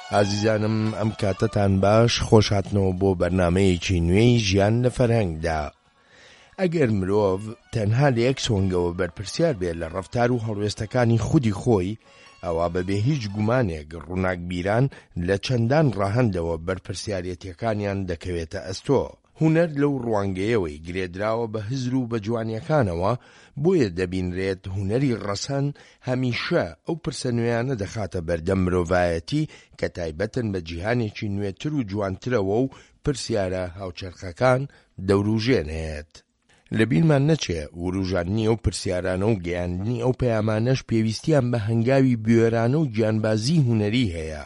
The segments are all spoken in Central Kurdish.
ئازیزانم ئەم کاتتان باش خۆش هاتنەوە بۆ بەرنامەیەکی نوێی ژیان لە فەرهەنگدا. ئەگەر مرۆڤ تەنها لە یەک سۆنگەوە بەرپرسیار بێت لە ڕەفتار و هەڵوێستەکانی خودی خۆی، ئەوە بەبێ هیچ گومانێک ڕووناکبیران لە چەندان ڕاهەندەوە بەرپرسیارەتیەکانیان دەکەوێتە ئەستۆ. هونەر لەو ڕوانگەیەوەی گرێدراوە بە هزر و بە جوانیەکانەوە، بۆیە دەبینرێت هونەری ڕەسەن هەمیشە ئەو پرسە نوێیانە دەخاتە بەردەم مرۆڤایەتی کە تایبەتن بە جیهانێکی نوێتر و جوانترەوە و پرسیارە هاوچەرخەکان دەوروژێنێت. لەبیرمان نەچێ وروژاندنی ئەو پرسیارانە و گەیاندنی ئەو پەیامانەش پێویستیان بە هەنگاوی بوێرانە و گیانبازی هونەری هەیە.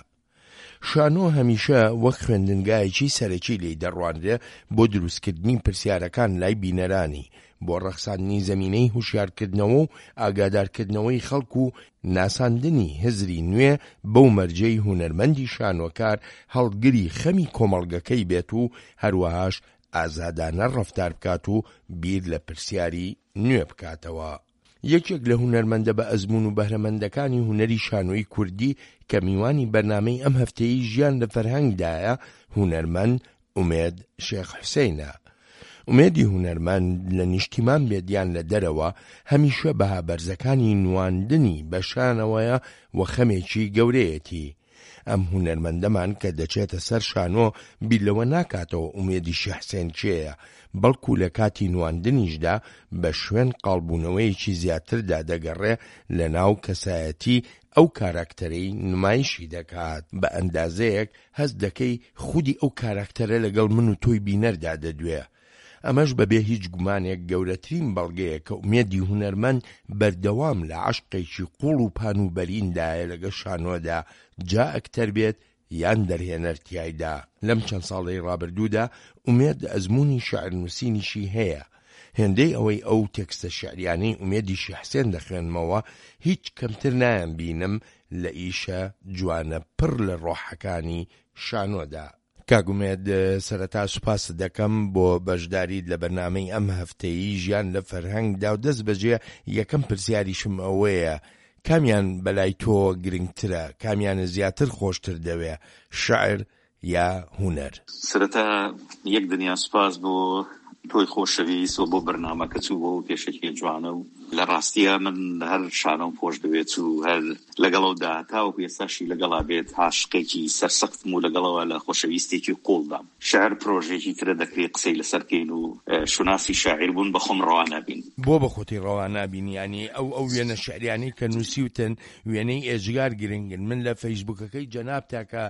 شانۆ هەمیشە وەک خوێندنگایەکی سەرەکی لێی دەڕواندرێ بۆ دروستکردنی پرسیارەکان لای بینەرانی، بۆ ڕەخساندنی زەمینەی هوشیارکردنەوە و ئاگادارکردنەوەی خەڵک و ناساندنی هزری نوێ بەو مەرجەی هونەرمەندی شانۆکار هەڵگری خەمی کۆمەڵگەکەی بێت و هەروەهاش ئازادانە ڕەفتار بکات و بیر لە پرسیاری نوێ بکاتەوە. یەکێک لە هونەرمەندە بە ئەزمون و بەهرەمەندەکانی هونەری شانۆی کوردی کە میوانی بەرنامەی ئەم هەفتەیەی ژیان لە فەرهەنگدایە، هونەرمەند ئومێد شێخ حوسێنە. ئومێدی هونەرمەند لە نیشتیمان بێدیان لە دەرەوە هەمیشە بەها بەرزەکانی نواندنی بە شانەوەیە و خەمێکی گەورەیەتی. ئەم هونەرمەندەمان کە دەچێتە سەر شانۆ بیلەوە ناکاتەوە ئومێدی شێخ حوسێن چێیە، بەڵکو لە کاتی نواندنیشدا بە شوێن قاڵبوونەوەیەکی زیاتردا دەگەڕێ لە ناو کەسایەتی ئەو کاراکتەرەی نمایشی دەکات. بە ئەندازەیەک هەست دەکەی خودی ئەو کاراکتەرە لەگەڵ من و تۆی بینەردا دەدوێ. ئەمەش بەبێ هیچ گومانێک گەورەترین بەڵگەیە کە ئومێدی هونەرمەند بەردەوام لە عەشقێکی قوڵ و پان و بەریندایە لەگە شانۆدا، جا ئەکتەر بێت یان دەرهێنەرتیایدا. لەم چەند ساڵەی ڕابردوودا ئومێد ئەزموونی شەعرنووسینیشی هەیە. هێندەی ئەوەی ئەو تێکستە شێعریانەی ئومێدی شێخ حوسێن دەخوێنمەوە هیچ کەمتر نایان بینم لە ئیشە جوانە پڕ لە ڕۆحەکانی شانۆدا. کاگومێد، سەرەتا سوپاس دەکەم بۆ بەشداریت لە بەرنامەی ئەم هەفتەیی ژیان لە فەرهەنگدا و دەست بەجێ یەکەم پرسیاریشم ئەوەیە: کامیان بەلای تۆ گرنگترە؟ کامیانە زیاتر خۆشتر دەوێ، شەعر یا هونەر؟ سەرەتا یەک دنیا سوپاس بۆ تۆی خۆشەویست و بۆ بەرنامەکە چوو بۆ پێشەکی جوانە و لە ڕاستیە من هەر شانۆم خۆش دەوێت و هەر لەگەڵەوەدا تاوەکو ئێستاشی لەگەڵا بێت عاشقێکی سەرسەختم و لەگەڵەوە لە خۆشەویستێکی قوڵدام. شەعر پرۆژێکی ترە دەکرێت قسەی لەسەر بکەین و شوناسی شاعیر بوون بەخۆم ڕەوا نابین. بۆ بەخۆتی ڕەوا نابین؟ یعنی ئەو وێنە شعریانەی کە نووسیوتن وێنەی ئێجگار گرنگن. من لە فەیسبووکەکەی جەناب تاکە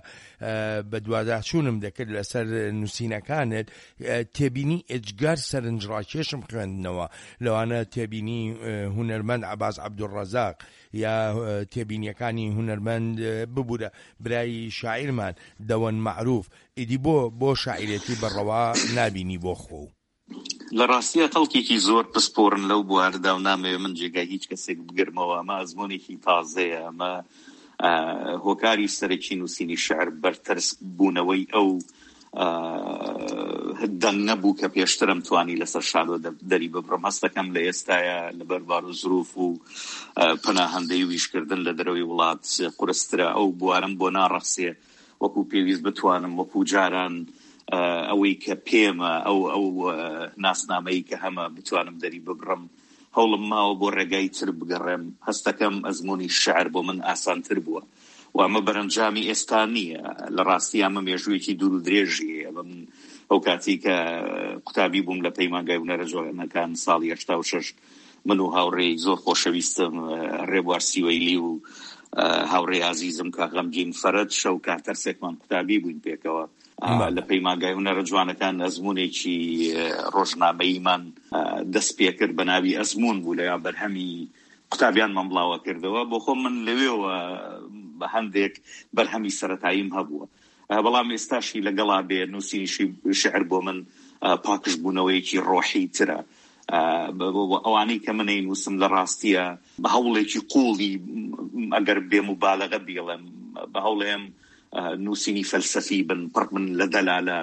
بە دوواداچوونم دەکرد لەسەر نووسینەکانت، تێبینی ئێجگار سەرنجڕاکێشم خوێندنەوە، لەوانە تێبینی هونەرمەند عەباس عەبدوڕەزاق یا تێبینیەکانی هونەرمەند ببوورە برای شاعیرمان دەوەن معروف. ئیدی بۆ شاعیرەتی بەڕەوا نابینی بۆ خۆ؟ لە ڕاستیە خەڵکێکی زۆر پسپۆرن لەو بواردا و نامەوێ من جێگای هیچ کەسێک بگرمەوە. ئەمە ئەزموونێکی تازەیە، ئەمە هۆکاری سەرەکی نووسینی شعر بەرتەرس بوونەوەی ئەو دەنگ نەبوو کە پێشترم توانی لەسەر شانۆ دەری ببڕم. هەست دەکەم لە ئێستاە لەبەر زروف و پەناهەندەی ویشکردن لە دەرەوەی وڵات قورسترە ئەو بوارم بۆ ناڕەخسێ وەکو پێویست بتوانم وەکو جاران ئەوەی کە پێمە ئەو ناسنامەی کە هەمە بتوانم دەری ببڕم. هەوڵم ماوە بۆ ڕێگای تر بگەڕێم. هەست دەکەم ئەزموونی شعر بۆ من ئاسانتر بووە و ئەمە بەرەنجامی ئێستا نییە. لە ڕاستی ئەمە مێژوویەکی دوور و درێژیە. من ئەو کاتی کە قوتابی بووم لە پەیمانگای هونەرە جوانەکان ساڵی 86 من و هاوڕێی زۆر خۆشەویستم ڕێبوار سیوەیلی و هاوڕێ عەزیزم کە غەمگین فەرەد شەو کاتەرسێکمان قوتابی بووین پێکەوە لە پەیمانگای هونەرە جوانەکان. ئەزموونێکی ڕۆژنامەییمان دەست پێ کرد بە ناوی ئەزمون بوو، لە بەرهەمی قوتابیانمان بڵاوە کردەوە. بۆ خۆم من لەوێەوە بە هەندێک بەرهەمی سەرەتاییم هەبووە، بەڵام ئێستاشی لەگەڵا بێ نووسینیشی شعر بۆ من پاکش بوونەوەیەکی ڕۆحی ترە. ئەوانەی کە منەی نووسم لە ڕاستیە بە هەوڵێکی قوڵی، ئەگەر بێ مبالغە بێڵم، بە هەوڵێم نووسینی فەلسەفی بن، پڕ من لە دەلالات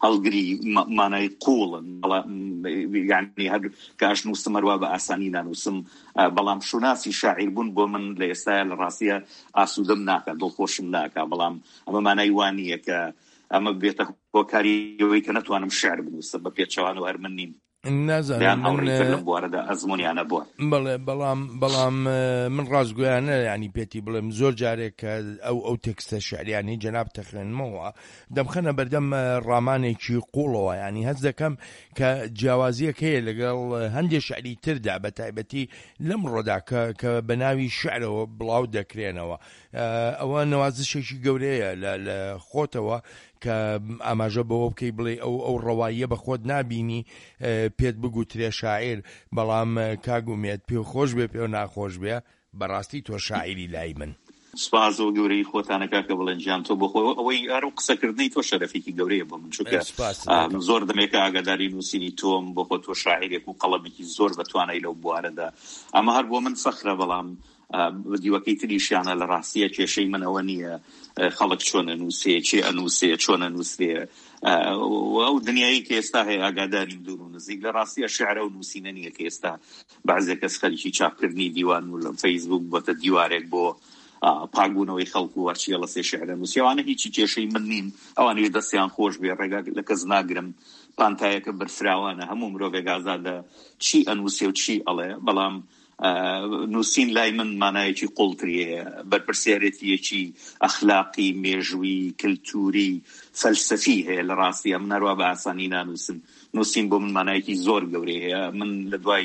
هەڵگری مانای قوڵن یعنی هەر کاش نووسم هەروە بە ئاسانی نانووسم بەڵام شوناسی شاعیر بوون بۆ من لە ئێستاە لە ڕاستیە ئاسوودەم ناکات دڵخۆشم ناکات بەڵام ئەمە مانای وانییە کە ئەمە بێتە هۆکاریەوەی کە نەتوانم شعر بنووسە بە پێچەوان و هەر من نیم نازانم بوارەدا ئەزمونیانە بووە بەڵام من ڕازگویانە ینی پێتی بڵێم زۆر جارێک کە ئەو تێکستە شعریانی جەناب تەخێنمەوە دەمخەنە بەردەم ڕامانێکی قوڵەوە ینی هەست دەکەم کە جیاوازیەک هەیە لەگەڵ هەندێک شعری تردا بە تایبەتی لەم ڕۆدا کە بە ناوی شعرەوە بڵاو دەکرێنەوە ئەوە نەوازشێکی گەورەیە لە خۆتەوە کە ئاماژە بەوە بکەی بڵێ ئەو ڕەواییە بە خۆت نابینی پێت بگوترێ شاعیر بەڵام کاگومێت پێ خۆش بێ پێ ناخۆش بێ بەڕاستی تۆ شاعیری لای من سپاس و گەورەی خۆتانەکە کە بڵێن گیان تۆ بۆ خۆ ئەوەی ئەو قسەکردنی تۆ شەرەفێکی گەورەیە بۆ من چونکە زۆر دەمێکە ئاگاداری نووسینی تۆم بۆ خۆ تۆ شاعیرێک و قەڵەمێکی زۆر بەتوانای لەو بوارەدا ئەمە هەر بۆ من فەخرە بەڵام دیوەکەی تریشیانە لە ڕاستیە کێشەی منەوە نییە خەڵک چۆنە نووسێ چێ ئەنووسێ چۆنە نووسێ ئەو دنیایی کە ئێستا هەیە ئاگاداری دوور و نزیک لە ڕاستیە شیعرە و نووسینە نییە کە ئێستا بەعزێک کەس خەریکی چاپکردنی دیوان و لە فەیسبوک بۆتە دیوارێک بۆ پاگبوونەوەی خەڵک و وەرچیە لە سێ شیعرە نووسیەوانە هیچی کێشەی من نین ئەوانەیە دەستیان خۆش بێ ڕێگا لە کەس ناگرم پانتایەکە بەرفراوانە هەموو مرۆڤێک ئازادە چی ئەنووسێ و چی ئەڵێ بەڵام نووسین لای من مانایەکی قوڵتریەیە بەرپرسیارەتیەکی ئەخلاقی مێژووی کلتوری فەلسەفی هەیە لە ڕاستیە من هەروە بە ئاسانی نانووسم نووسین بۆ من مانایەکی زۆر گەورەی هەیە من لە دوای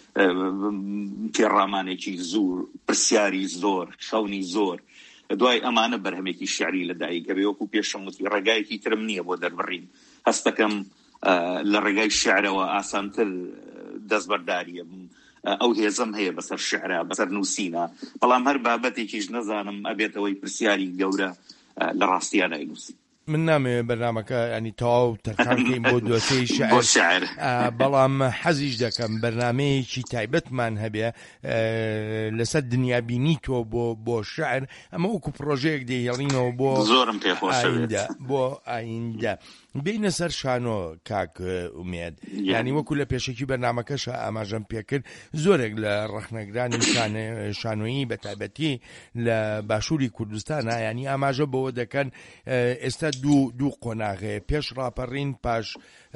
پێڕامانێکی زۆر پرسیاری زۆر خەونی زۆر دوای ئەمانە بەرهەمێکی شعری لەدایک کە بێوەکو پێشم وتی ڕێگایەکی ترم نییە بۆ دەربڕین هەستەکەم لە ڕێگای شعرەوە ئاسانتر دەستبەرداریە ئەو هێزم هەیە بەسەر شعرە بەسەر نووسینە بەڵام هەر بابەتێکیش نەزانم ئەبێتەوەی پرسیاری گەورە لە ڕاستیە ناینووسی من نامەوێت بەرنامەکە ینی تەواو تەرخانکەین بۆ دووسەی شعر بەڵام حەزیش دەکەم بەرنامەیەکی تایبەتمان هەبێ لەسەر دنیابینی تۆ بۆ شعر ئەمە وەکو پرۆژەیەک دەیهێڵینەوە بۆ زۆرم پێخۆشەوێت بۆ ئایندە بینە سەر شانۆ کاک ئومێد ینی وەکو لە پێشەکی بەرنامەکەش ئاماژەم پێکرد زۆرێک لە ڕەخنەگرانی شانۆیی بە تایبەتی لە باشووری کوردستانە ینی ئاماژە بەوە دەکەن ئێستا دوو قۆناغەیە پێش ڕاپەڕین پاش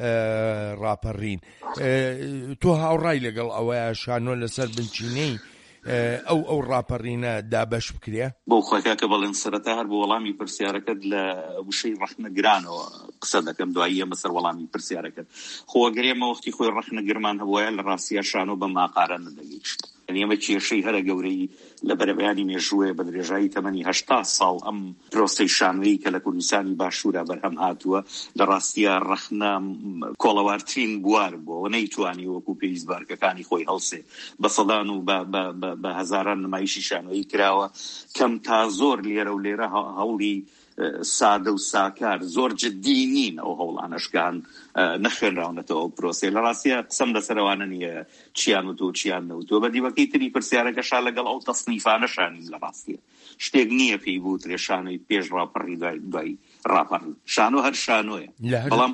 ڕاپەڕین تۆ هاوڕای لەگەڵ ئەوەیە شانۆ لەسەر بنچینەی ئەو ڕاپەڕینە دابەش بکرێ بۆ خۆیکە کە بەڵێن سەرەتا هەر بۆ وەڵامی پرسیارەکەت لە وشەی ڕەخنەگرانەوە قسە دەکەم دواییە مەسەر وەڵامی پرسیارەکەت خۆگەرێمە وەختی خۆی ڕەخنەگرمان هەبووە لە ڕاستیە شانۆ بە ماقارە نەدەگەیشت ئەمە کێشەی هەرە گەورەی لە بەرەبەیانی مێژووە بە درێژایی تەمەنی 80 ساڵ ئەم پرۆسەی شانۆیی کە لە کوردستانی باشوورە بەرهەم هاتووە لە ڕاستیە ڕەخنە کۆڵەوارترین بوار بووە نەیتوانی وەکو پێویستبارکەکانی خۆی هەڵسێ بە سەدان و بە هەزاران نمایشی شانۆیی کراوە کەم تا زۆر لێرە و لێرە هەوڵی سادە و ساکار زۆر جددی نین ئەو هەوڵانەشکان نەخوێنراونەتەوە ئەو پرۆسێ لە ڕاستیە قسەم لەسەرەوانە نییە چیان وتۆ چیان نەوتۆ بە دیوەکەی تری پرسیارەکەشا لەگەڵ ئەو تەصنیفانەشانی لە ڕاستیە شتێک نییە پێی بوترێ شانۆی پێش ڕاپەڕی دوای ڕاپەڕی شانۆ هەر شانۆیە بەڵام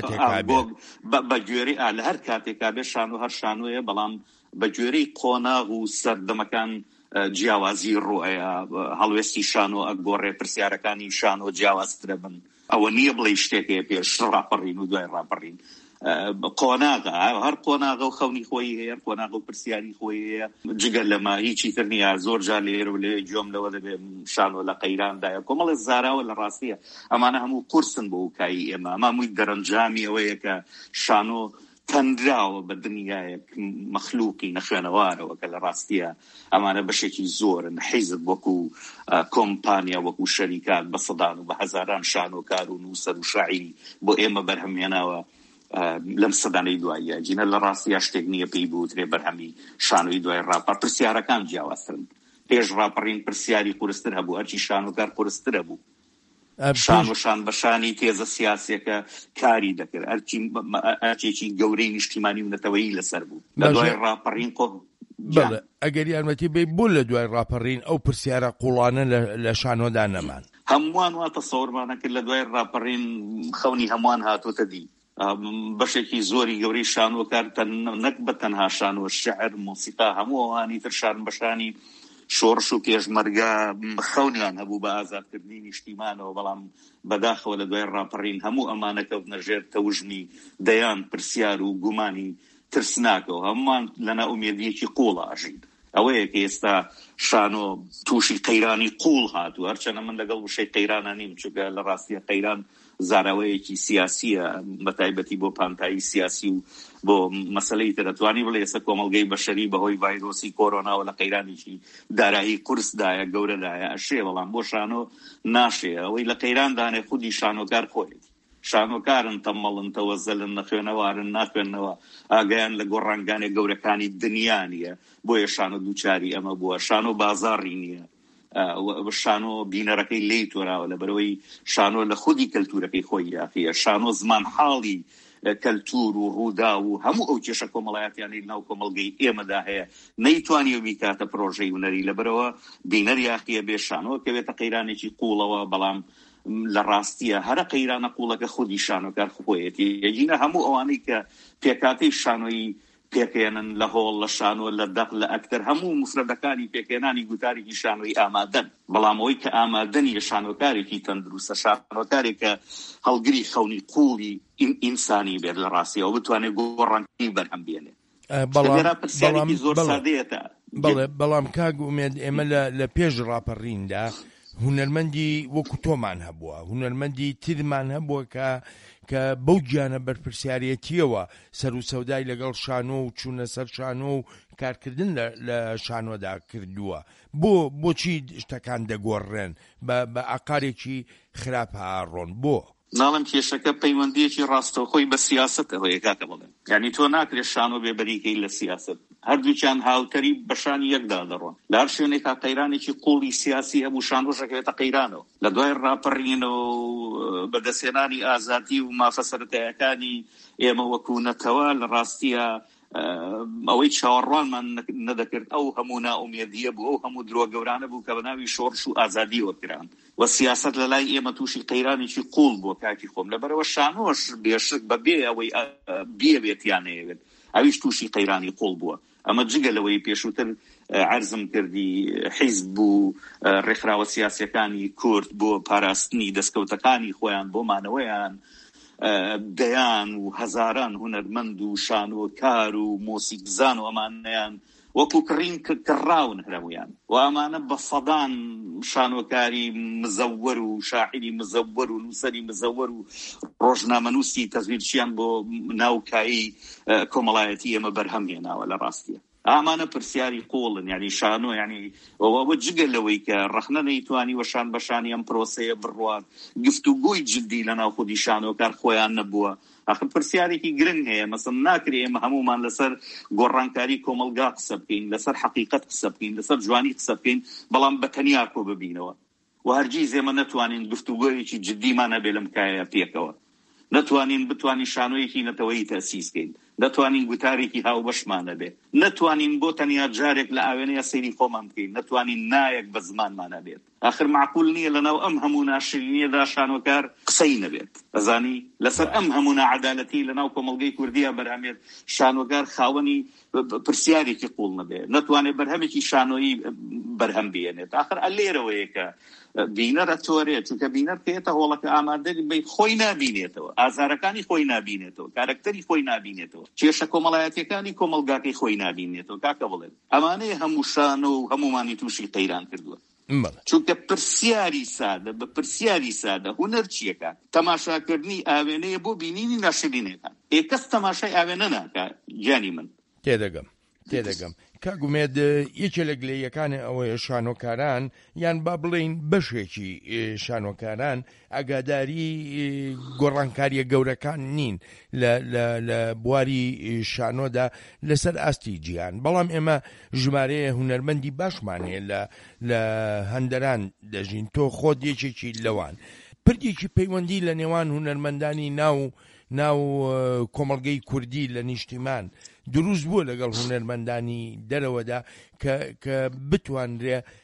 بە گوێرەی لە هەر کاتێکا بێ شانۆ هەر شانۆیە بەڵام بە گوێرەی قۆناغ و سەردەمەکان جیاوازی ڕۆیە هەڵوێستی شانۆ ئەگۆڕێ پرسیارەکانی شانۆ جیاوازترە بن ئەوە نییە بڵێ شتێکەیە پێش ڕاپەڕین و دوای ڕاپەڕین قۆناغە هەر قۆناغە و خەونی خۆی هەیە قۆناغە و پرسیاری خۆی هەیە جگەر لەمە هیچی تر نییە زۆر جار لێرە و لێ گوێم لەوە دەبێ شانۆ لە قەیراندایە کۆمەڵێ زاراوە لە ڕاستیە ئەمانە هەموو قورسن بۆ وکایی ئێمە ئەمامووی دەرەنجامی ئەوەیە کە شانۆ تەندراوە بە دنیایەک مەخلوقی نەخوێنەوارەوە کە لە ڕاستیە ئەمانە بەشێکی زۆرن حیزب وەکو کۆمپانیا وەکو شەریکات بە سەدان و بە هەزاران شانۆکار و نووسەر و شاعیری بۆ ئێمە بەرهەمهێناوە لەم سەدانەی دواییە جینە لە ڕاستیە شتێک نییە پێی بوترێ بەرهەمی شانۆی دوای ڕاپەڕ پرسیارەکان جیاوازترن پێش ڕاپەڕین پرسیاری قورستر هەبوو هەرچی شانۆکار قورسترە بوو شان بەشانی تێزە سیاسیەکە کاری دەکرد ئەرچێکی گەورەی نیشتیمانی و نەتەوەیی لەسەر بوو لە دوای ڕاپەڕین ئەگەر یارمەتی بێ بوو لە دوای ڕاپەڕین ئەو پرسیارە قوڵانە لە شانۆدا نەمان هەمووان وا تەسەوڕمان نەکرد لە دوای ڕاپەڕین خەونی هەمووان هاتووەتە دی. بەشێکی زۆری گەورەی شانۆکار نەک بە تەنها شانۆ، شعر، مۆسیقا، هەموو ئەوانی تر شان بەشانی شۆڕش و پێشمەرگە خەونیان هەبوو بە ئازادکردنی نیشتیمانەوە، بەڵام بەداخەوە لە دوای ڕاپەڕین هەموو ئەمانە کەوتنە ژێر تەوژمی دەیان پرسیار و گومانی ترسناکەوە، هەمووان لەنا ئومێدیەکی قوڵە ئاژین. ئەوەیە کە ئێستا شانۆ تووشی قەیرانی قوڵ هاتووە، هەرچەنە من لەگەڵ وشەی قەیرانە نیم، چونکە لە ڕاستیە قەیران زاراوەیەکی سیاسیە، بەتایبەتی بۆ پانتایی سیاسی و بۆ مەسەلەی تر دەتوانی بڵێ ئێستا کۆمەڵگەی بەشەری بەهۆی ڤایرۆسی کۆرۆناوە لە قەیرانێکی دارایی قورسدایە گەورەدایە ئەشێ، بەڵام بۆ شانۆ ناشێ. ئەوەی لە قەیران دانێ خودی شانۆکار خۆیەتی، شانۆکارن تەمەڵن تەوەزەلن نەخوێنەوارن ناخوێنەوە، ئاگایان لە گۆڕانگانێک گەورەکانی دنیا نیە، بۆیە شانۆ دووچاری ئەمە بووە. شانۆ بازاڕی نییە، شانۆ بینەرەکەی لی تۆراوە لە بەرەوەی شانۆ لە خودی کەلتورەکەی خۆی یاخیە. شانۆ زمان حاڵی کەلتور و ڕوودا و هەموو ئەو کێشە کۆمەڵایەتیانی ناو کۆمەڵگەی ئێمەدا هەیە نەیتوانی و بیکاتە پرۆژەی هونەری، لەبەرەوە بینەر یاخیە بێ شانۆ کەوێتە قەیرانێکی قوڵەوە، بەڵام لە ڕاستیە هەرە قەیرانە قوڵەکە خودی شانۆکار خۆیەتی. یەجینە هەموو ئەوانەی کە پێکاتەی شانۆی پێکێنن لە هۆڵ، لە شانۆ، لە دەق، لە ئەکتەر، هەموو مفرەدەکانی پێکێنانی گوتارێکی شانۆی ئامادەن، بەڵام ئەوەی کە ئامادەنی لە شانۆکارێکی تەندروستە، شانۆکارێک کە هەڵگری خەونی قوڵی ئینسانی بێت لە ڕاستیەوە بتوانێت گۆڕانکەی بەرهەم بێنێت. پرسیارێکی زۆر سادەیەتە. بەڵام کاگ ئومێد ئێمە لە پێش ڕاپەڕیندا هونەرمەندی وەکو تۆمان هەبووە، هونەرمەندی ترمان هەبووە کە بەو گیانە بەرپرسیارەتیەوە سەر و سەودای لەگەڵ شانۆ و چوونە سەر شانۆ و کارکردن لە شانۆدا کردووە. بۆچی شتەکان دەگۆڕێن بە ئاقارێکی خراپ هاڕۆن؟ بۆ ناڵم کێشەکە پەیوەندیەکی ڕاستەوخۆی بە سیاسەتەوەیە کاکە بڵێن، یعنی تۆ ناکرێت شانۆ بێبەریکەی لە سیاست، هەردووچیان هاوتەری بەشانی یەکدا دەڕۆن. لە هەر شوێنێکا قەیرانێکی قوڵی سیاسی هەبوو شانۆشەکەوێتە قەیرانەوە. لە دوای ڕاپەڕینەوە بەدەستهێنانی ئازادی و مافە سەرەتاییەکانی ئێمە وەکو نەتەوە لە ڕاستیە ئەوەی چاوەڕوانمان نەدەکرد ئەو هەموو ناومێدیە بوو، ئەو هەموو درۆ گەورانە بوو کە بەناوی شۆڕش و ئازادی وەکران و سیاست لە لای ئێمە تووشی قەیرانێکی قوڵ بووە کاکی خۆم. لەبەرەوە شانۆش بێشک بەبێ ئەوەی بێوێتیان نەیەوێت ئەویش تووشی قەیرانی قوڵ بووە. ئەمە جگە لەوەی پێشووتر عەرزم کردی حیزب بوو، ڕێکخراوە سیاسیەکانی کورد بۆ پاراستنی دەستکەوتەکانی خۆیان بۆ مانەوەیان، دەیان و هەزاران هونەرمەند و شانۆکار و مۆسیقزان و ئەمانەیان وەکو کڕین کڕاون هەموویان و ئەمانە بە سەدان شانۆکاری مزەوەر و شاعری مزەوەر و نووسەری مزەوەر و ڕۆژنامەنووسی تەزویرچیان بۆ ناوکایی کۆمەڵایەتی ئێمە بەرهەم هێناوە. لە ڕاستیە ئامانە پرسیاری قوڵن، یعنی شانۆ، یعنی ئەوە جگە لەوەی کە ڕەخنە نەیتوانی وەشان بەشانی ئەم پرۆسەیە بڕوات، گفتوگۆی جدی لەناو خودی شانۆکار خۆیان نەبووە. آخر پرسیارێکی گرنگ هەیە، مەسەڵەن ناکرێ ئێمە هەمومان لەسەر گۆڕانکاری کۆمەلگا قسە بکەین، لەسەر حەقیقەت قسە بکەین، لەسەر جوانی قسە بکەین، بەڵام بەتەنیا کۆ ببینەوە و هەرگیز ئێمە نەتوانین گفتوگۆیەکی جدیمان هەبێ لەم کایە پێکەوە، نەتوانین بتوانین شانۆیەکی نەتەوەیی تەسیسکەین، نەتوانین گوتارێکی هاوبەشمانە بێ، نەتوانین بۆ تەنیا جارێک لە ئاوێنەیە سەیری خۆمان بکەین، نەتوانین نایەک بە زمانمانە بێت. آخر معقول نییە لەناو ئەم هەموو ناشرینیەدا شانۆکار قسەی نەبێت. ئەزانی لەسەر ئەم هەموو نەعەدالەتی لەناو کۆمەڵگەی کوردیە بەرامێت شانۆکار خاوەنی پرسیارێکی قوڵ نەبێت، نەتوانێت بەرهەمێکی شانۆیی بەرهەم بێنێت. آخر ئەلێرەوەیە کە بینەرە تۆرێت، چونکە بینەر پێێتە هۆڵەکە ئامادەری بیت خۆی نابینێتەوە، ئازارەکانی خۆی نابینێتەوە، کارکتەری خۆی نابینێتەوە، کێشە کۆمەڵایەتیەکانی کۆمەلگاکەی خۆی نابینێتەوە. کاکە بڵێن ئەمانەیە هەموو شانۆ و هەمومانی تووشی قەیران کردووە، چونکە پرسیاری سادە بە پرسیاری سادە هونەر چیەکە؟ تەماشاکردنی ئاوێنەیە بۆ بینینی ناشرینەکان. کەس تەماشای ئاوێنە ناکە. گیانی من تێدەگەم. کاگومێد یەکێ لە گلەیەکانی ئەوەیە شانۆکاران یان با بڵێین بەشێکی شانۆکاران ئاگاداری گۆڕانکاریە گەورەکان نین لە بواری شانۆدا لەسەر ئاستی گیان. بەڵام ئێمە ژمارەیە هونەرمەندی باشمان هەیە لە هەندەران دەژین، تۆ خۆت یەکێکی لەوان. پردێکی پەیوەندی لە نێوان هونەرمەندانی ناو کۆمەڵگەی کوردی لە نیشتیمان دروست بووە لەگەڵ هونەرمەندانی دەرەوەدا کە بتوانرێ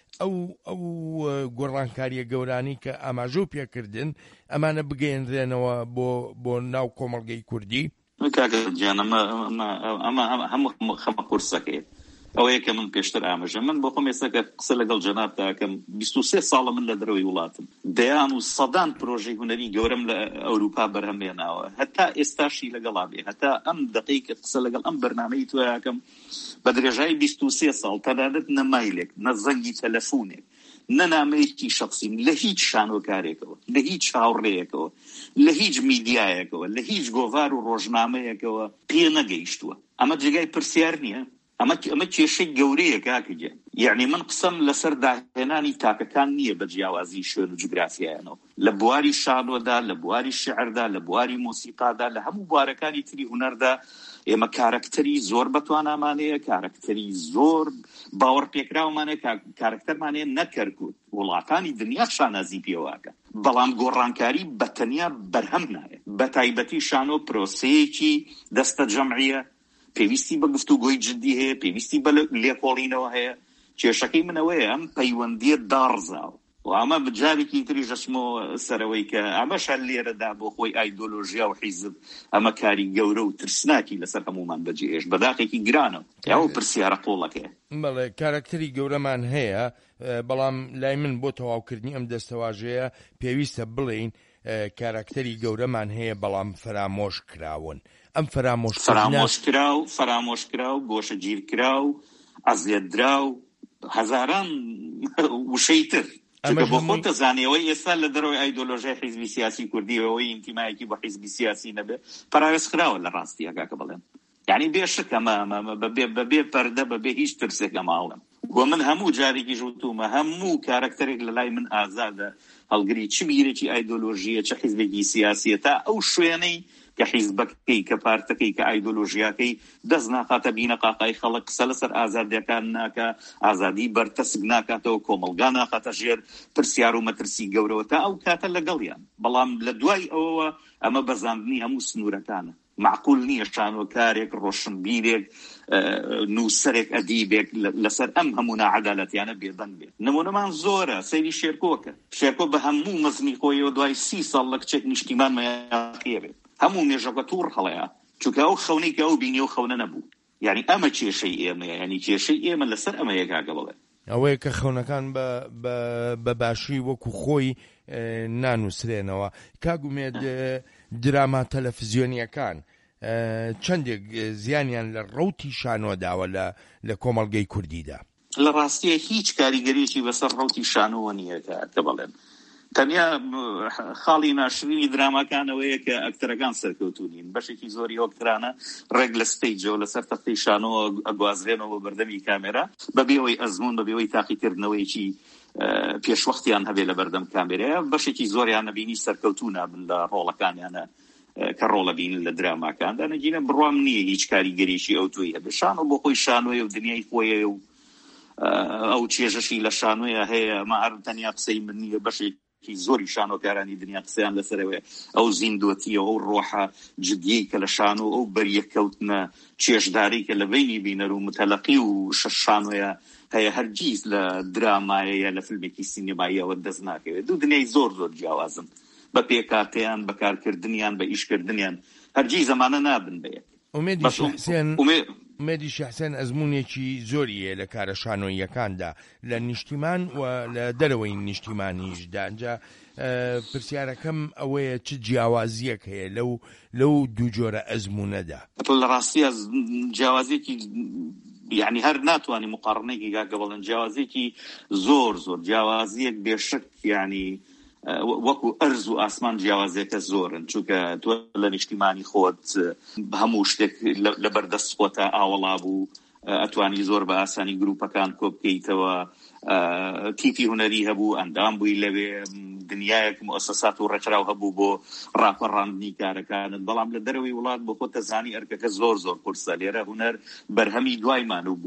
ئەو گۆڕانکاریە گەورانی کە ئاماژە پێکردن ئەمانە بگەێنرێنەوە بۆ ناو کۆمەڵگەی کوردی؟ کاکەجان ئەمە هەموو خەمە قورسەکەیە. ئەوەیە کە من پێشتر ئاماژە من بۆ خۆم ئێستا کە قسە لەگەڵ جەناب داکەم 23 ساڵە من لە دەرەوەی وڵاتم، دەیان و سەدان پرۆژەی هونەری گەورەم لە ئەوروپا بەرهەمهێناوە، هەتا ئێستاشی لەگەڵا بێ، هەتا ئەم دقەی کە قسە لەگەڵ ئەم بەرنامەی تۆ یاکەم بە درێژایی 23 ساڵ تەنانەت نە مایلێک، نە زەنگی تەلەفۆنێک، نە نامەیەکی شەخسیم لە هیچ شانۆکارێکەوە، لە هیچ هاوڕێیەکەوە، لە هیچ میدیایەکەوە، لە هیچ گۆڤار و ڕۆژنامەیەکەوە پێ نەگەیشتووە. ئەمە جێگای پرسیار نییە، ئەمە کێشەی گەورەیە کاکەجێ. یعنی من قسەم لەسەر داهێنانی تاکەکان نییە بە جیاوازی شوێن و جوگرافیایانەوە، لە بواری شانۆدا، لە بواری شعردا، لە بواری مۆسیقادا، لە هەموو بوارەکانی تری هونەردا ئێمە کارکتەری زۆر بەتوانامانەیە، کارکتەری زۆر باوەڕ پێکراومانەیە، کارکتەرمانەیە نەکەرکوت وڵاتانی دنیا شانازی پێواکە، بەڵام گۆڕانکاری بەتەنیا بەرهەم نایە. بە تایبەتی شانۆ پرۆسەیەکی دەستە جەمعیە، پێویستی بە گفتوگۆی جدی هەیە، پێویستی بە لێکۆڵینەوە هەیە. کێشەکەی منەوەیە ئەم پەیوەندیە داڕزاوە و ئەمە بجارێکی تری ژەسمەوە سەرەوەی کە ئەمەش هەر لێرەدا بۆ خۆی ئایدۆلۆژیا و حیزب ئەمە کاری گەورە و ترسناکی لەسەر هەمومان بەجێهێش بەداخێکی گرانە یاوە پرسیارە قۆڵەکەیە. بەڵێ کارکتەری گەورەمان هەیە، بەڵام لای من بۆ تەواوکردنی ئەم دەستەواژەیە پێویستە بڵێین کارکتەری گەورەمان هەیە بەڵام فرامۆش کراون. ئەم فرامۆش کراو، گۆشە گیر کراو، ئەزیەت دراو، هەزاران وشەی تر. چونکە بۆ خۆت دەزانیەوەی ئێستا لە دەرەوەی ئایدۆلۆژیای حیزبی سیاسی کوردیەوەی ئینتیمایەکی بە حیزبی سیاسی نەبێ پەراوێز خراوە لە ڕاستی ئەگاکە بڵێن. یعنی بێشک ئەمە بەبێ پەردە بەبێ هیچ ترسێک ئەماڵم. و من هەموو جارێکی ژوتومە هەموو کارکتەرێک لە لای من ئازادە هەڵگری چ میرێکی ئایدۆلۆژیە چه حیزبێکی سیاسیە تا ئەو شوێنەی کە حیزبەکەی کە پارتەکەی کە ئایدۆلۆژیاکەی دەست ناقاتە بینە قاقای خەڵک، قسە لەسەر ئازادیەکان ناکە، ئازادی بەرتەسک ناکاتەوە، کۆمەلگا ناقاتە ژێر پرسیار و مەترسی گەورەوە تا ئەو کاتە لەگەڵیان. بەڵام لە دوای ئەوەوە ئەمە بەزاندنی هەموو سنوورەکانە. معقول نییە شانۆکارێک، ڕۆشنبیرێک، نووسەرێک، ئەدیبێک لەسەر ئەم هەموو ناعەدالەتیانە بێدەنگ بێت. نمونەمان زۆرە، سەیری شێرکۆکە. شێرکۆ بە هەموو مەزنی خۆیەوە دوای 30 ساڵ لە کچێک نیشتیمان مەیاقیە بێت، هەموو مێژەکە تووڕ هەڵەیە، چونکە ئەو خەونەی کە ئەو بینی و خەونە نەبوو. یعنی ئەمە کێشەی ئێمەیە، یعنی کێشەی ئێمە لەسەر ئەمە یەکاگەڵەوە ئەوەیە کە خەونەکان بە باشی وەکو خۆی نانووسرێنەوە. کاگومێت دراما تەلەڤیزیۆنیەکان چەندێک زیانیان لە ڕەوتی شانۆداوە لە کۆمەڵگەی کوردیدا؟ لە ڕاستیە هیچ کاریگەریەکی بەسەر ڕەوتی شانۆوە نییە کە بڵێن. تەنیا خاڵی ناشرینی دراماکانەوەیە کە ئەکتەرەکان سەرکەوتونین، بەشێکی زۆری ئەکتەرانە ڕێک لە ستەیجەوە لەسەر تەختەی شانۆ ئەگوازرێنەوە بەردەمی کامێرا بەبێەوەی ئەزمون، بەبێەوەی تاقیکردنەوەیکی پێشوەختیان هەبێ لە بەردەم کامێرەیە. بەشێکی زۆریان نەبینی سەرکەوتوو نابن لە ڕۆڵەکانیانە کە ڕۆڵە بینن لە دراماکاندا. نەگیرە بڕوام نییە هیچ کاریگەریشی ئەو توی هەبێ. شانۆ بۆ خۆی شانۆیە و دنیای خۆیە و ئەو چێژەشی لە شانۆیە هەیە. ما هەر تەنیا قسەی من نییە، بەشێکی زۆری شانۆکارانی دنیا قسەیان لەسەرەوەیە. ئەو زیندوەتیە، ئەو ڕۆحە جدیی کە لە شانۆ، ئەو بەریەکەوتنە چێژداری کە لە بینی بینەر و متەلەقی و شەش شانۆیە هەیە، هەرگیز لە درامایە لە فیلمێکی سینێماییەوە دەست ناکەوێت. دوو دنیای زۆر جیاوازن بە پێکاتیان، بە کارکردنیان، بە ئیشکردنیان، هەرگیز زەمانە نابن بەیەک. ئومێدی شەحسێن ئەزمونێکی زۆریە لە کارە شانۆییەکاندا لە نیشتیمان و لە دەرەوەی نیشتیمانیشدا. ئەنجا پرسیارەکەم ئەوەیە چ جیاوازیەک هەیە لەو دوو جۆرە ئەزمونەدا؟ لە ڕاستی جیاوازیەکی یعنی هەر ناتوانانی مقارنەیەکی گاگە بڵێن. جیاوازیەکی زۆر جیاوازیەک بێشک، یعنی وەکو ئەرز و ئاسمان جیاوازیەکە زۆرن، چونکە تۆ لە نیشتیمانی خۆت هەموو شتێک لە بەردەست خۆتە ئاوەڵا بوو، ئەتوانی زۆر بە ئاسانی گروپەکان کۆ بکەیتەوە، تیپی هونەری هەبوو، ئەندام بووی لەوێ، دنیایەک مؤسسات و ڕێکخراو هەبوو بۆ ڕاپەڕاندنی کارەکانت. بەڵام لە دەرەوەی وڵات بۆ خۆت دەزانی ئەرکەکە زۆر قورسە. لێرە هونەر بەرهەمی دوایمان و بوونە.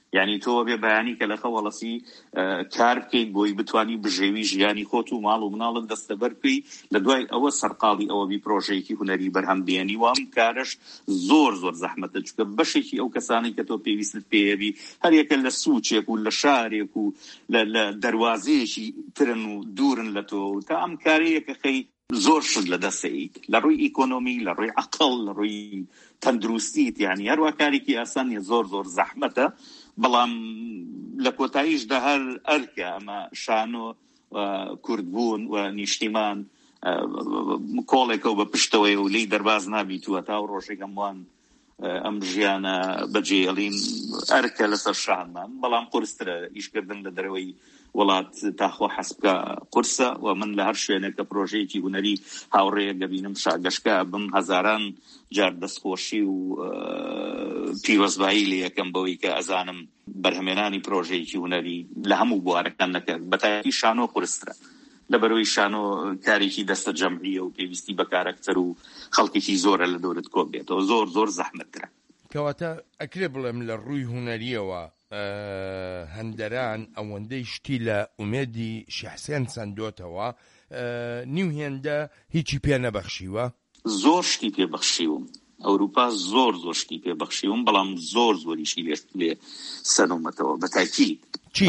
یعنی تۆ بێ بەیانی کە لە خەوەڵەسی کار بکەیت بۆی بتوانی بژێوی ژیانی خۆت و ماڵ و مناڵت دەستەبەر بکەی لە دوای ئەوە سەرقاڵی ئەوە بی پرۆژەیەکی هونەری بەرهەم بێنی وام کارش زۆر زەحمەتە چونکە بەشێکی ئەو کەسانی کە تۆ پێویستت پێیەبی هەر یەکە لە سوچێک و لە شارێک و لە دەروازەیەکی ترن و دوورن لە تۆ تا ئەم کارەیەکە خەی زۆر شت لە دەستەیت لە ڕووی ئیکۆنۆمی لە ڕووی عەقڵ لە ڕووی تەندروستیت یعنی هەروە کارێکی ئاسانیە زۆر زەحمەتە بەڵام لە کۆتاییشدا هەر ئەرکە ئەمە شانۆ کوردبوون و نیشتیمان کۆڵێکە و بە پشتەوەی و لی دەرباز نابیتووە تا و ڕۆژێک ئەموان ئەم ژیانە بەجێڵین ئەرکە لەسەر شانمان بەڵام قورسترە ئیشکردن لە دەرەوەی وڵات تاخۆ حەسبکە قورسە و من لە هەر شوێنێکە پرۆژەیەکی هونەری هاوڕێیە گەبینم شاگەشکە بم هەزاران جار دەستخۆشی و پیرۆزبایی لە یەکەم بەوەی کە ئەزانم بەرهەمێنانی پرۆژەیەکی هونەری لە هەموو بوارەکان نەکرد بەتایبەتی شانۆ قورسترە لەبەرەوەی شانۆ کارێکی دەستە جەمعیە و پێویستی بە کارەکتەر و خەڵکێکی زۆرە لە دەورت کۆ بێتەوە زۆر زەحمەتترە کەواتە ئەکرێ بڵێم لە ڕووی هونەریەوە هەندەران ئەوەندەی شتی لە ئومێدی شەحسێن سندۆتەوە نیو هێندە هیچی پێ نەبەخشیوە زۆر شتی پێبەخشیوم ئەوروپا زۆر شتی پێبەخشیوم بەڵام زۆریشی لێ سەنومەتەوە بەتاکید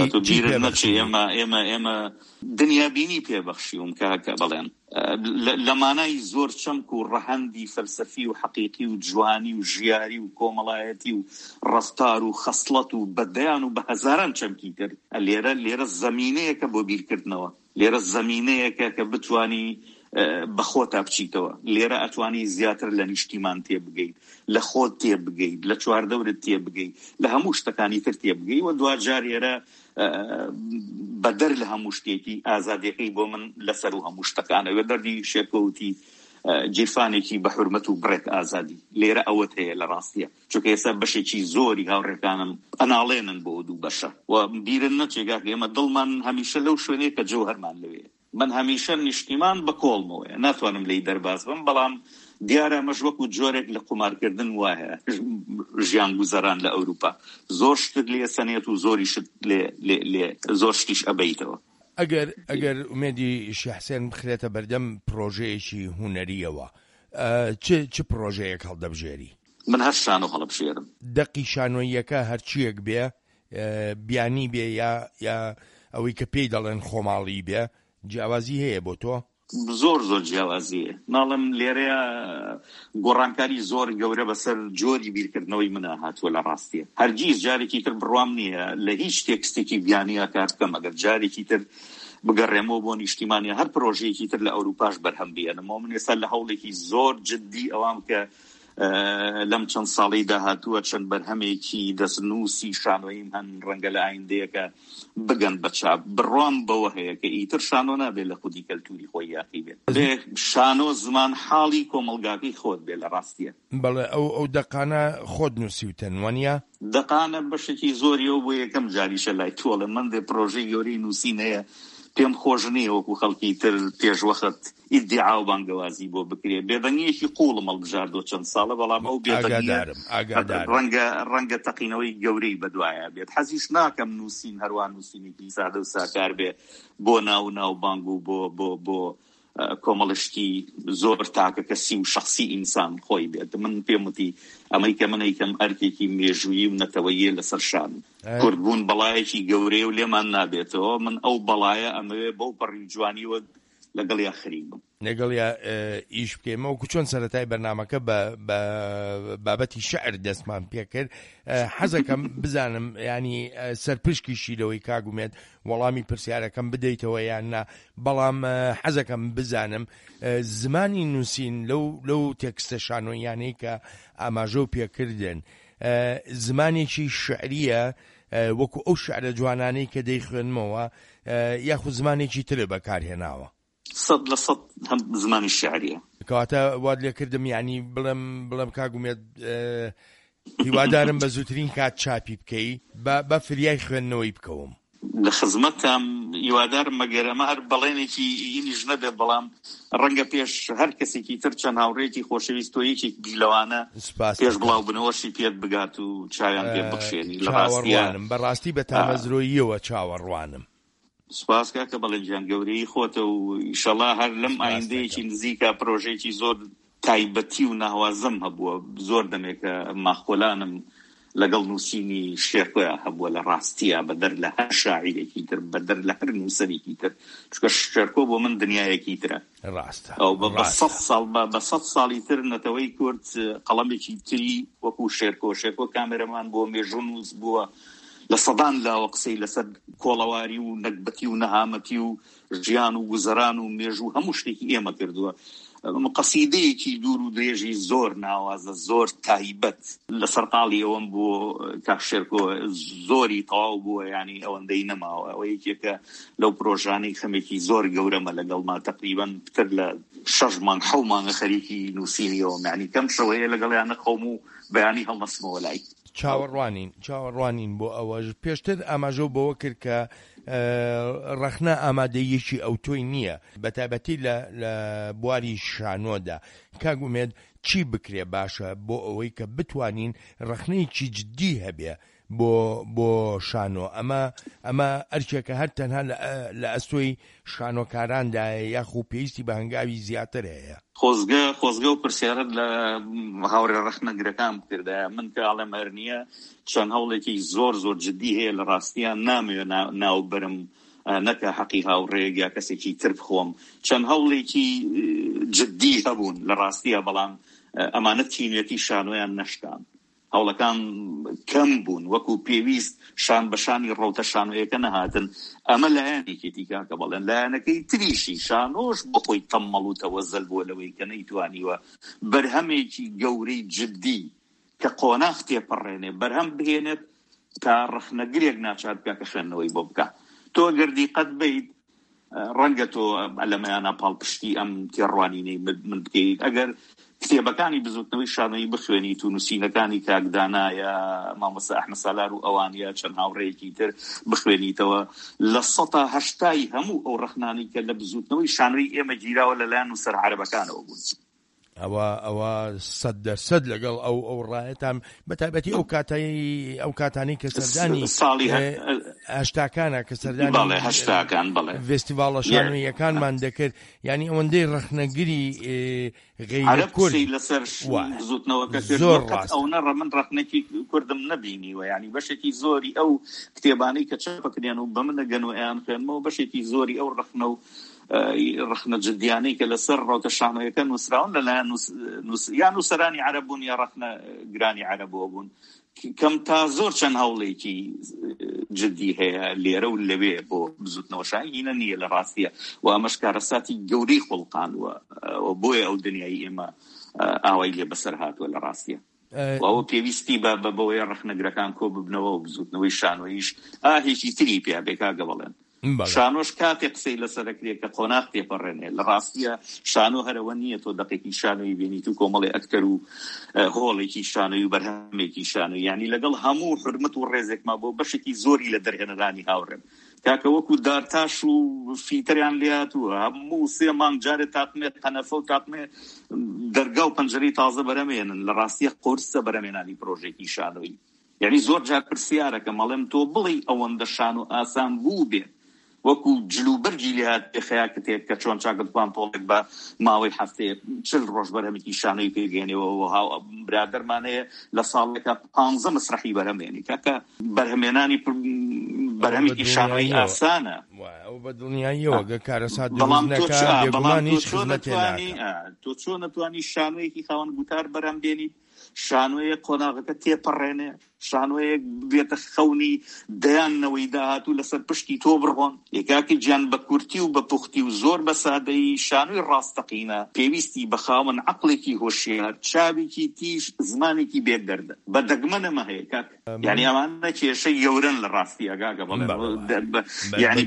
ئێمە دنیابینی پێبەخشیوم کاکە بەڵێن لە مانای زۆر چەمک و ڕەهەندی فەلسەفی و حەقیقی و جوانی و ژیاری و کۆمەڵایەتی و ڕەفتار و خەسڵەت و بەدەیان و بە هەزاران چەمکی کرد لێرە زەمینەیەکە بۆ بیرکردنەوە لێرە زەمینەیەکە کە بتوانی بەخۆتا بچیتەوە لێرە ئەتوانی زیاتر لە نیشتیمان تێبگەیت لە خۆت تێبگەیت لە چواردەورت تێبگەیت لە هەموو شتەکانی تر تێبگەیت و دوجار ئێرە بەدەر لە هەموو شتێکی ئازادیەکەی بۆ من لەسەر و هەموو شتەکانەوە دەردی شێکەوتی جیرفانێکی بە حورمەت و بڕێک ئازادی لێرە ئەوەت هەیە لە ڕاستیە چونکە ئێستا بەشێکی زۆری هاوڕێکانم ئەناڵێنن بۆ دوو بەشە و بیرن نەچێگاکە ئێمە دڵمان هەمیشە لەو شوێنەیە کە جەوهەرمان لەوێ من هەمیشە نیشتیمان بە کۆڵمەوەیە ناتوانم لی دەرباز بم بەڵام دیارە مەش وەکو جۆرێک لە قومارکردن وایە ژیان گوزەران لە ئەوروپا زۆر شتت لێ سەنێت و زۆری شت لێ زۆر شتیش ئەبەیتەوە ئەگەر ئومێدی شەحسێن بخرێتە بەردەم پرۆژەیەکی هونەریەوە چ پرۆژەیەک هەڵدەبژێری من هەر شانۆ هەڵەبژێرم دەقی شانۆیەکە هەرچیەک بێ بیانی بێ یا ئەوەی کە پێی دەڵێن خۆماڵی بێ جیاوازی هەیە بۆ تۆ زۆر جیاوازیە ناڵم لێرەیە گۆڕانکاری زۆر گەورە بەسەر جۆری بیرکردنەوەی منە هاتووە لە ڕاستیە هەرگیز جارێکی تر بڕوام نییە لە هیچ تێکستێکی بیانیە کار بکەم ئەگەر جارێکی تر بگەڕێمەوە بۆ نیشتیمانیە هەر پرۆژەیەکی تر لە ئەوروپاش بەرهەم بێنمەوە من ێستا لە هەوڵێکی زۆر جددی ئەوام کە لەم چەند ساڵی داهاتووە چەند بەرهەمێکی دەستنووسی شانۆییم هەن ڕەنگە لە ئایندەیەکە بگەن بەچاپ بڕوام بەوە هەیە کە ئیتر شانۆ نابێت لە خودی کەلتوری خۆی یاقی بێت شانۆ زمان حاڵی کۆمەلگاکەی خۆت بێت لە ڕاستیە بەڵێ ئەو دەقانە خۆت نووسیوتن وانە دەقانە بەشێکی زۆریەوە بۆ یەکەم جاریشە لای تۆڵە من دێ پرۆژەی گەورەی نووسینەیە پێم خۆش نییە وەکو خەڵکی تر پێشوەخت ئیدعا و بانگەوازی بۆ بکرێ بێدەنگیەکی قوڵم هەڵبژاردۆ چەند ساڵە بەڵام ئەو بێدەنگیە ڕەنگە تەقینەوەی گەورەی بەدوایە بێت حەزیش ناکەم نووسین هەروان نووسینێکی سادە و ساکار بێ بۆ ناو بانگ و بۆ کۆمەڵشتی زۆر تاکە کەسی و شخصی ئینسان خۆی بێت من پێم وتی ئەمەی کە من ئەیکەم ئەرکێکی مێژویی و نەتەوەیە لەسەر شان کوردبوون بەڵایەکی گەورەیە و لێمان نابێتەوە من ئەو بەڵایە ئەمەوێ بەو پەڕی جوانیوە لەگەڵ یا خەریکم لەگەڵ یا ئیش بکەیمە وەکو چۆن سەرەتای بەرنامەکە بە بابەتی شەعر دەستمان پێ کرد حەزەکەم بزانم ینی سەرپشکیشی لەوەی کاگومێت وەڵامی پرسیارەکەم بدەیتەوە یان نا بەڵام حەزەکەم بزانم زمانی نووسین لەو تێکستە شانۆیانەی کە ئاماژە و پێکردن زمانێکی شعریە وەکو ئەو شعرە جوانانەی کە دەیخوێنمەوە یاخود زمانێکی ترە بەکارهێناوە 100% هم زمانی شعریە کەواتە واد لێ کردم یعنی بڵێم کاگومێت هیوادارم بە زووترین کات چاپی بکەی بە فریای خوێندنەوەی بکەوم لە خزمەتم هیوادارم مەگەرەمە هەر بەڵێنێکی ئینیش نەبێ، بەڵام ڕەنگە پێش هەر کەسێکی تر چەند هاوڕێکی خۆشەویستۆیەکی بیلەوانە پێش بڵاو بنەوەشی پێت بگات و چاویان پێ بخشێنی. لە ڕاستیانم بەڕاستی بە تامەزرۆییەوە چاوەڕوانم. سوپاس کاکە بەڵێنجان گەورەی خۆتە و ئیشەڵا هەر لەم ئایندەیەکی نزیکە پرۆژەیەکی زۆر تایبەتی و ناوازم هەبووە. زۆر دەمێکە ماخۆلانم لەگەڵ نووسینی شێرکۆیە هەبووە لە ڕاستیە بەدەر لە هەر شاعیرێکی تر، بەدەر لە هەر نووسەرێکی تر، چونکە شێرکۆ بۆ من دنیایەکی ترە. ڕاستە ئەو بە 100 ساڵی تر نەتەوەی کورد قەڵەمێکی تری وەکو شێرکۆ کامێرەمان بۆ مێژوو نووس بووە، لە سەدان لاوە قسەی لەسەر کۆڵەواری و نەکبەتی و نەهامەتی و ژیان و گوزەران و مێژوو هەموو شتێکی ئێمە کردووە. قەسیدەیەکی دوور و درێژی زۆر ناوازە، زۆر تایبەت لەسەر قاڵی ئەوەم بۆ کاکشێرکۆ زۆری تەواو بووە، ینی ئەوەندەی نەماوە. ئەوە یەکێکە لەو پرۆژانەی خەمێکی زۆر گەورەمە لەگەڵما، تقریبەن پتر لە 6 مانگ 7 مانگە خەریکی نووسینیەوە، یعنی کەم شەوەیە لەگەڵیانە خەوم و بەیانی هەڵنەسمەوە لای. چاوەڕوانین بۆ ئەوەش. پێشتر ئاماژە بەوە کرد کە ڕەخنە ئامادەیەکی ئەو تۆی نییە، بەتایبەتی لە بواری شانۆدا. کاگومێت چی بکرێ باشە بۆ ئەوەی کە بتوانین ڕەخنەیەکی جددی هەبێ بۆ شانۆ؟ ئەمە ئەرکێکە هەر تەنها لە ئەستۆی شانۆکاراندا یاخو پێویستی بە هەنگاوی زیاتر هەیە. خۆزگە و پرسیارت لە هاوڕێ ڕەخنەگرەکان بکردایە. من کە ئاڵێم هەر نییە، چەند هەوڵێکی زۆر جددی هەیە لە ڕاستیان، نامەوێ ناوبرم نەکە حەقی هاوڕێک یا کەسێکی تر بخۆم. چەند هەوڵێکی جددی هەبوون لە ڕاستیە، بەڵام ئەمانە تینوێتی شانۆیان نەشکان، هەوڵەکان کەم بوون، وەکو پێویست شان بەشانی ڕۆتە شانۆیەکە نەهاتن. ئەمە لایەنێکی دیکاکە بەڵێن لایەنەکەی تریشی شانۆش بخۆی تەممەڵ و تەوەزەل بۆ لەوەی کە نەیتوانیوە بەرهەمێکی گەورەی جددی کە قۆناغ تێپەڕێنێ بەرهەم بهێنێت تا ڕەخنەگرێک ناچار بکە کە خوێندنەوەی بۆ بکە. تۆ گەر دیقەت بیت ڕەنگە تۆ لەمەیانە پاڵپشتی ئەم تێڕوانینەی من بکەیت. ئەگەر کتێبەکانی بزوتنەوەی شانۆیی بخوێنیت و نووسینەکانی کاکدانایە مامۆستا ئەحمەد سالار و ئەوانە چەند هاوڕێیەکی تر بخوێنیتەوە، لە 180 هەموو ئەو ڕەخنانی کە لە بزوتنەوەی شانۆی ئێمە گیراوە لەلایەن نووسەر عەرەبەکانەوە بوون. ئەوە 100% لەگەڵ ئەو ڕایەتان بەتایبەتی ئەو کاتانی کە سەردانی ساڵی هەشتاکانە کە سەردانی هەشتاکان فێستیڤاڵە شانۆیەکانمان دەکرد، ینی ئەوەندەی ڕەخنەگری غەیرەت کوردی لەسەر زوتنەوەکە زۆر ڕاست. ئەو نەڕە من ڕەخنێکی کوردم نەبینیوە، ینی بەشێکی زۆری ئەو کتێبانەی کە چاپەکردیان و بە منە گەنوئیان خوێنمەوە، بەشێکی زۆری ئەو ڕەخنە و ڕەخنە جددیانەی کە لەسەر ڕۆتە شانۆیەکە نووسراون لەلایەن یا نووسەرانی عەرەب بوون یا ڕەخنە گرانی عەرەبەوە بوون. کەم تا زۆر چەند هەوڵێکی جددی هەیە لێرە و لەوێ بۆ بزوتنەوە شاهینە نییە لە ڕاستیە، و ئەمەش کارەساتی گەورەی خوڵقانوە، بۆیە ئەو دنیای ئێمە ئاوای لێ بەسەر هاتووە لە ڕاستیە. ئەوە پێویستی بەوەی ڕەخنەگرەکان کۆ ببنەوە و بزوتنەوەی شانۆیش ئاهێکی تری پێ بێکاگە بەڵێن. شانۆش کاتێک قسەی لەسەرەکرێت کە قۆناغ تێپەڕێنێ. لە ڕاستیە شانۆ هەرەوە نییە تۆ دەقێکی شانۆی بینیت و کۆمەڵی ئەکتەر و هۆڵێکی شانۆی و بەرهەمێکی شانۆی، ینی لەگەڵ هەموو حرمەت و ڕێزێکما بۆ بەشێکی زۆری لە دەرهێنەرانی هاوڕێم کاکە وەکو دارتاش و فیتریان لێهاتووە، هەموو 3 مانگ جارێ تاقمێت قەنەفە و تاقمێ دەرگا و پەنجەرەی تازە بەرەمێنن. لە ڕاستیە قورسە بەرەمێنانی پرۆژێکی شانۆی. یعنی زۆر جار پرسیارەکە مەڵێم تۆ بڵێ ئەوەندە شانۆ ئاسان بوو بێت وەکو جلوبەرگی لێهات بخەیاکتێک کە چۆن چاکتوان تۆڵێک بە ماوەی هەفتەیە 40 ڕۆژ بەرهەمێکی شانۆی پێگەێنێەوە و برادەرمانەیە لە ساڵێکە 15 مسرحی بەرهەمێنی کاکە بەرهەمێنانی بەرهەمێکی شانۆی ئاسانە. ئەو بە دڵنیاییەوە کارەسات دروستنەکە بێگومان تۆ چۆن نەتوانی شانۆیەکی خاوەن گوتار بەرهەم بێنیت، شانۆیەک قۆناغەکە تێپەڕێنێ، شانۆیەک بێتە خەونی دەیانەوەی داهاتوو لەسەر پشتی تۆ بڕۆن. یەکاکی گیان بە کورتی و بە پوختی و زۆر بە سادەیی شانۆی ڕاستەقینە پێویستی بە خاوەن عەقڵێکی هۆشیار، چاوێکی تیژ، زمانێکی بێگەردە. بە دەگمەنەمە هەیە کاک، یعنی ئەمانە کێشەی گەورەن لە ڕاستی ئەگاگە بڵێن، یعنی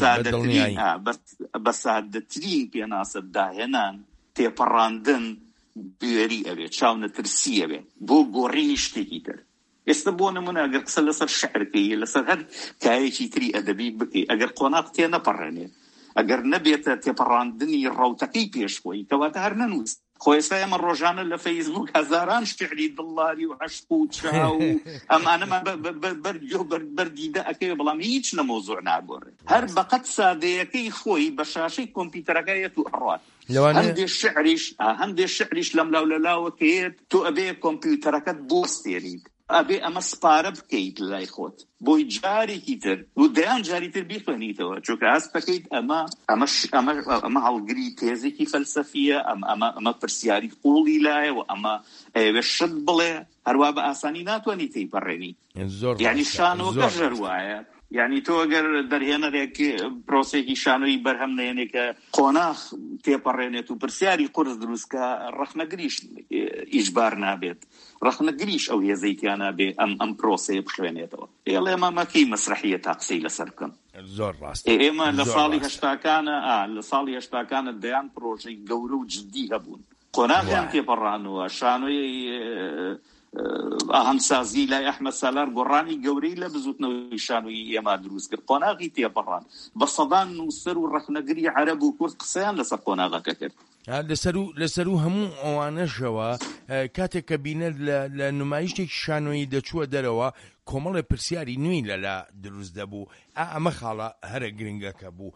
بە سادەترین پێناسە داهێنان تێپەڕاندن بێری ئەوێ چاو نەترسی ئەوێ بۆ گۆڕینی شتێکی تر. ئێستا بۆ نمونە ئەگەر قسە لەسەر شعرکەی لەسەر هەر کایەکی تری ئەدەبی بکەی ئەگەر قۆناغ تێ نەپەڕێنێت ئەگەر نەبێتە تێپەڕاندنی ڕەوتەکەی پێشخۆی کەواتە هەر نەنووس خۆ ئێستا ئێمە ڕۆژانە لە فەیسبوک هەزاران شعری دڵداری و عەشق و چاو و ئەمانەمان بەردیدە ئەکەوێ بەڵام هیچ لە مۆزوع ناگۆڕێت هەر بەقەت سادەیەکەی خۆی بە شاشەی کۆمپیوتەرەکەیەت و ئەڕات هەندێ شعریش لەم لاو لەلاوەکەیت تۆ ئەبێ کۆمپیوتەرەکەت بۆستێریت ئەبێ ئەمە سپارە بکەیت لای خۆت بۆی جارێکی تر و دەیان جاری تر بیخوێنیتەوە چونکە هەست بکەیت ئەمە هەڵگری تێزێکی فەلسەفیە ئەمە پرسیاری قوڵی لایە و ئەمە ئەوێ شت بڵێ هەروە بە ئاسانی ناتوانیت تێیپەڕێنی یعنی شانۆکە ژەروایە یعنی تۆ ئەگەر دەرهێنەرێک پرۆسێکی شانۆی بەرهەم نێنێ کە قۆناغ تێپەڕێنێت و پرسیاری قورس دروستکە ڕەخنەگریش ئیجبار نابێت ڕەخنەگریش ئەو هێزەیتیان نابێ ئەم پرۆسەیە بخوێنێتەوە ئێڵێ مەمەکەی مەسرحیە تا قسەی لەسەر بکەم زۆر ڕاست ئێمە لە ساڵی هەشتاکانە دەیان پرۆژەی گەورە و جدی هەبوون قۆناغیان تێپەڕانەوە شانۆی ئاهەنگسازی لای ئەحمەد سالار گۆڕانی گەورەی لە بزوتنەوەی شانۆی ئێمە دروست کرد قۆناغی تێپەڕان بە سەدان نووسەر و ڕەخنەگری عەرەب و کورد قسەیان لەسەر قۆناغەکە کرد لەسەر و هەموو ئەوانەشەوە کاتێک کە بینە لە نمایشتێکی شانۆیی دەچووە دەرەوە کۆمەڵی پرسیاری نوێی لەلا دروست دەبوو ئەمە خاڵە هەرە گرنگەکە بوو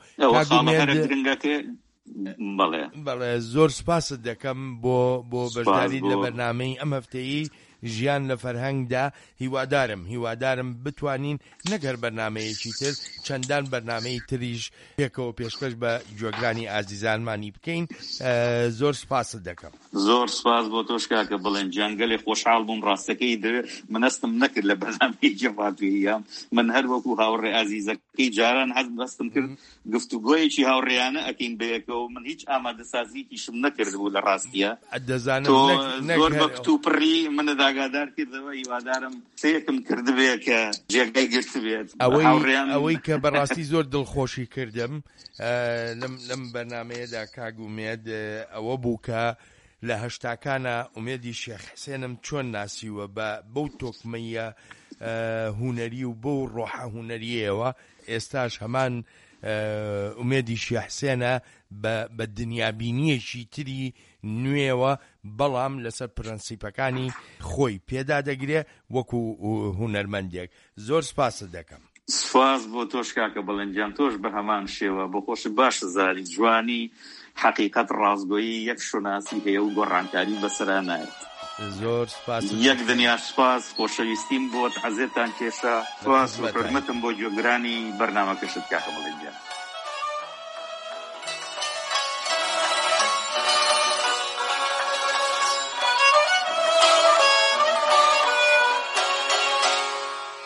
بەڵێ زۆر سپاست دەکەم بۆ بەشداری لە بەرنامەی ئەم هەفتەیی ژیان لە فەرهەنگدا هیوادارم بتوانین نەگەر بەرنامەیەکی تر چەندان بەرنامەی تریش پێکەوە پێشکەش بە گوێگرانی ئازیزانمانی بکەین زۆر سپاست دەکەم زۆر سپاس بۆ تۆش کاکە بڵێن جانگەلێ خۆشحاڵ بووم ڕاستەکەی منەستم نەکرد لە بەرنامەی جەماعەتویەیە من هەر وەکو هاوڕێ ئازیزەکەی جاران هەستم کرد گفتوگۆیەکی هاوڕێیانە ئەکەین بەیەکەوە من هیچ ئامادەسازییەکیشم نەکرد بوو لە ڕاستیە دەزانم زۆر بە کتوپڕی منە داگادار کردەوە هیوادارم سەیەکم کردبێ کە جێگای گرت بێت ئەوەی کە بەڕاستی زۆر دڵخۆشی کردم لەم بەرنامەیەدا کاگومێد ئەوە بوو کە لە هەشتاکانە ئومێدی شێخ حسێنم چۆن ناسیوە بەو تۆکمەیە هونەری و بەو ڕۆحە هونەریەوە ئێستاش هەمان ئومێدی شێخ حسێنە بە دنیابینیەکی تری نوێوە بەڵام لەسەر پرەنسیپەکانی خۆی پێدا دەگرێ وەکو هونەرمەندێک زۆر سپاست دەکەم سپاس بۆ تۆش کاکە بەڵێنجان تۆش بە هەمان شێوە بۆ خۆش باشە زاری جوانی حقیقەت ڕازگۆیی یەک شوناسی هەیە و گۆڕانکاری بەسەرا نایێت زۆر سپاس یەک دنیا سپاس خۆشەویستیم بۆت حەزێتان کێشە سپاس و حورمەتم بۆ گوێگرانی بەرنامەکەشت کاکە بەڵێنجان